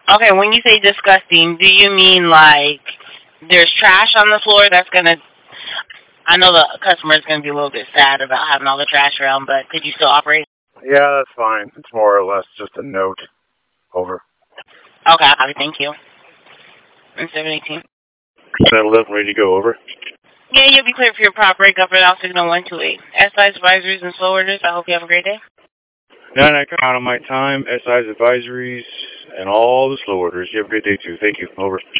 Okay, when you say disgusting, do you mean like there's trash on the floor that's gonna? I know the customer's gonna be a little bit sad about having all the trash around, but could you still operate? Yeah, that's fine. It's more or less just a note. Over. Okay, copy. Thank you. And 718. 11 ready to go. Over. Yeah, you'll be clear for your prop breakup at signal 128. SI's advisories and slow orders. I hope you have a great day. 9 out of my time. SI's advisories and all the slow orders. You have a good day too. Thank you. Over.